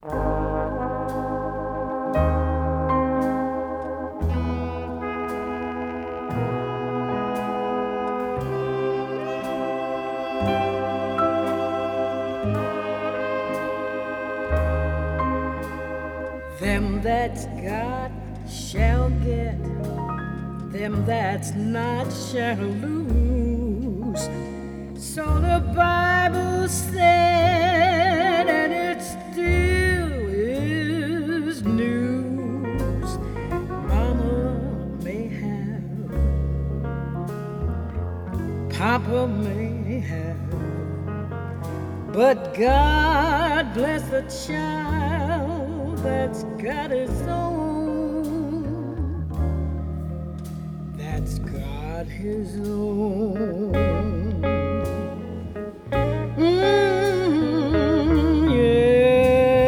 Them that's got shall get, them that's not shall lose. So the Bible said, and it still is news. Mama may have, Papa may have, but God bless the child that's got his own, that's got his own.